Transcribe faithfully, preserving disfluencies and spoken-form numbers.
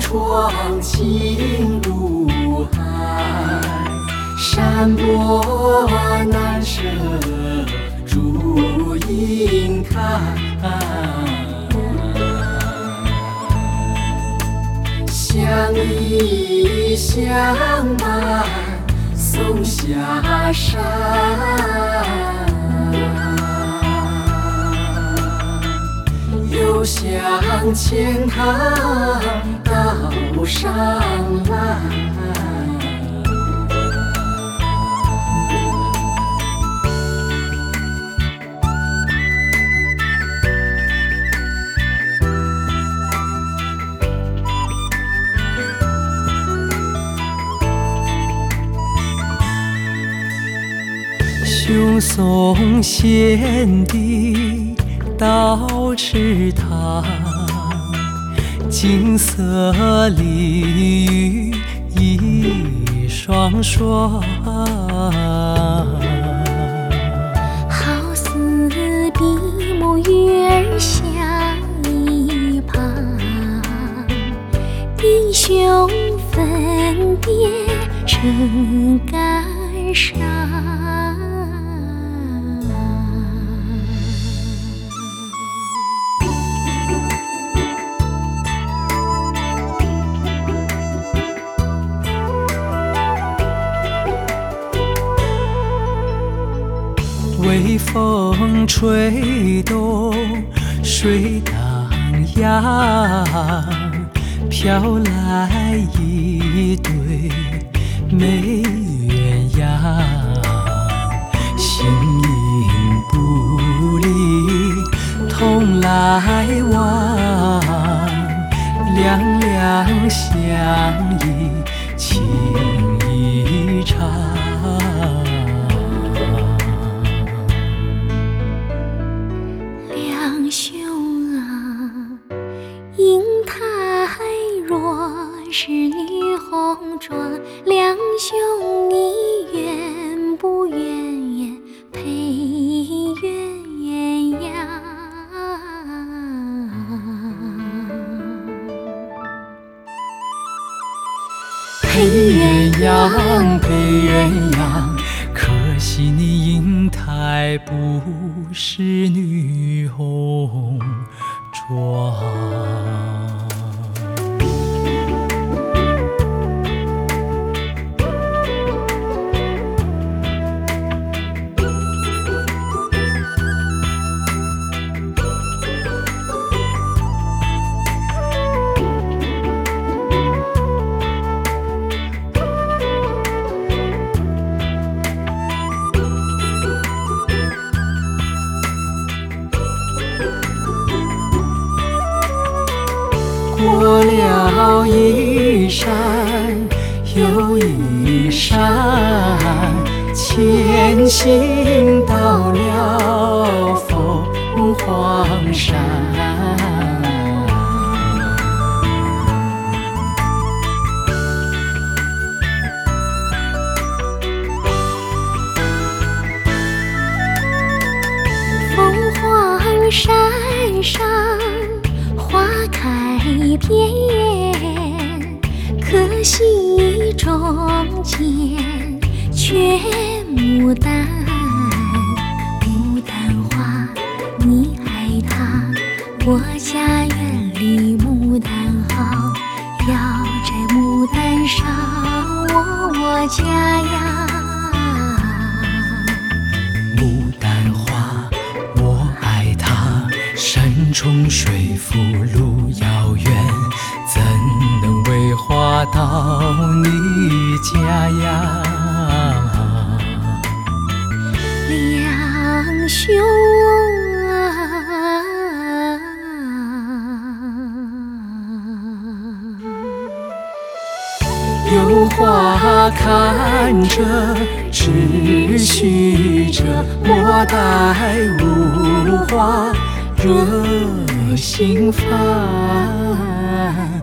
窗情如海，山坡难舍烛影开。相依相伴送下山，又向前趟道上来。雄松县的道池塘，金色鲤鱼一双双， 好似闭目鱼儿相依旁，弟兄分别成感伤。 微风吹动水荡漾，飘来一对美鸳鸯，形影不离，同来往，两两相依，情意长。 两兄啊，英台若是女红妆，两兄你愿不愿配鸳鸯？ 配鸳鸯，配鸳鸯，可惜你英台不是女红妆。过了一山又一山，前行到了凤凰山。 凤凰山上花开遍，可惜中间缺牡丹。牡丹花，你爱它，我家园里牡丹好，要摘牡丹上我我家呀。 牡丹花，我爱它，山重水复路遥远，怎能为花到你家呀？ 两兄啊， 有花看着，只许这莫待无花惹心烦。